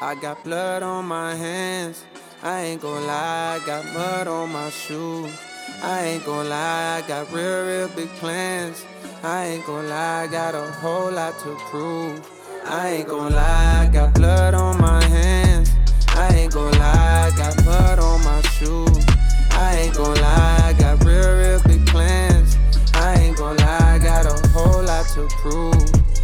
I got blood on my hands, I ain't gon' lie, I got mud on my shoes. I ain't gon' lie, I got real big plans. I ain't gon' lie, I got a whole lot to prove. I ain't gon' lie, I got blood on my hands. I ain't gon' lie, I got mud on my shoes. I ain't gon' lie, I got real big plans. I ain't gon' lie, I got a whole lot to prove.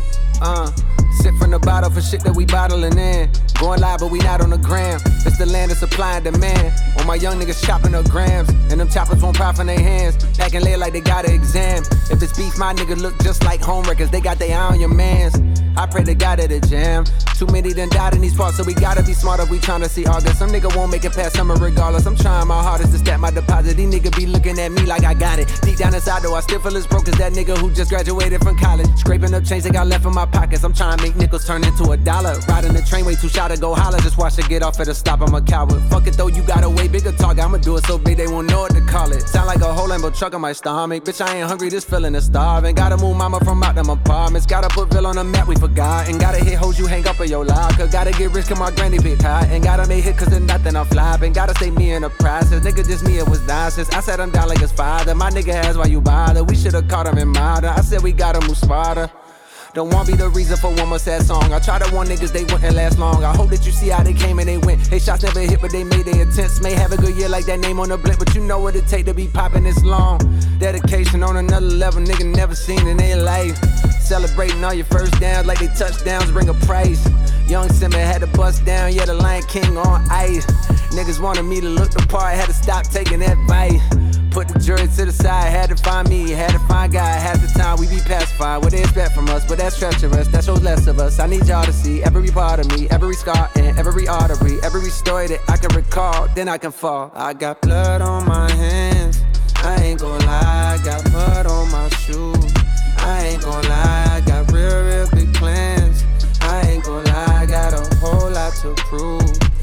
Sip from the bottle for shit that we bottling in. Going live, but we not on the gram. It's the land of supply and demand. All my young niggas chopping up grams, and them choppers won't pop in their hands. Packing late like they got an exam. If it's beef, my nigga look just like home records. They got their eye on your mans. I pray to God at the jam. Too many done died in these parts, so we gotta be smart if we tryna see August. Some nigga won't make it past summer regardless. I'm trying my hardest to stack my deposit. These niggas be looking at me like I got it. Deep down inside though, I still feel as broke as that nigga who just graduated from college. Scraping up change they got left in my pockets. I'm trying to make nickels turn into $1. Riding the train way too shy to go holler. Just watch it get off at a stop, I'm a coward. Fuck it though, you got a way bigger target. I'ma do it so big they won't know what to call it. Sound like a whole Lambo truck on my stomach. Bitch, I ain't hungry, this feeling is starving. Gotta move mama from out them apartments. Gotta put Bill on the map, we forgot. And gotta hit hoes you hang up in your locker. Gotta get rich cause my granny big high. And gotta make hit cause there's nothing I'm flopping. Gotta stay me in the process. Nigga just me, it was nonsense. I sat him down like his father. My nigga asked why you bother. We should've caught him in modern. I said we gotta move smarter. Don't want be the reason for one more sad song. I tried to warn niggas they wouldn't last long. I hope that you see how they came and they went. They shots never hit but they made their attempts. May have a good year like that name on the blimp, but you know what it take to be popping this long. Dedication on another level, nigga never seen in their life. Celebrating all your first downs like they touchdowns bring a price. Young Simba had to bust down, yeah the Lion King on ice. Niggas wanted me to look the part, had to stop taking advice. Put the jury to the side, had to find me, had to find God. Half the time we be pacified, what they expect from us, but that's treacherous, that shows less of us. I need y'all to see every part of me, every scar and every artery, every story that I can recall, then I can fall. I got blood on my hands, I ain't gon' lie, I got mud on my shoes. I ain't gon' lie, I got real big plans. I ain't gon' lie, I got a whole lot to prove.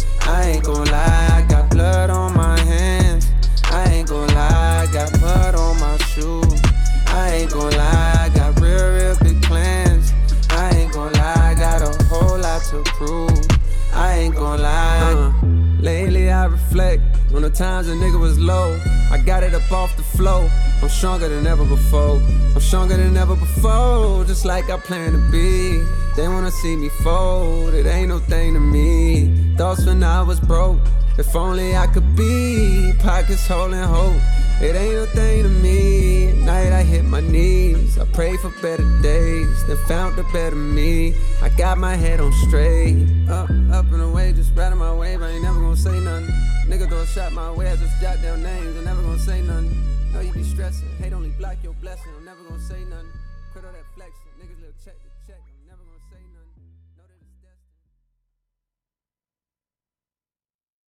I ain't gon' lie, I got blood on my hands. I ain't gon' lie, I got mud on my shoes. I ain't gon' lie, I got real big plans. I ain't gon' lie, I got a whole lot to prove. I ain't gon' lie. Lately I reflect on the times a nigga was low. I got it up off the floor. I'm stronger than ever before. I'm stronger than ever before. Just like I plan to be. They wanna see me fold. It ain't no thing to me. Thoughts when I was broke. If only I could be. Pockets holding hope. It ain't no thing to me. At night I hit my knees. I pray for better days. Then found the better me. I got my head on straight. Up and away, just riding my wave. I ain't never gonna say nothing. Nigga throw a shot my way, I just jot down names. I'm never gonna say nothing. Know you be stressing. Hate only block your blessing. I'm never gonna say nothing. Quit all that flexing. Niggas little check to check.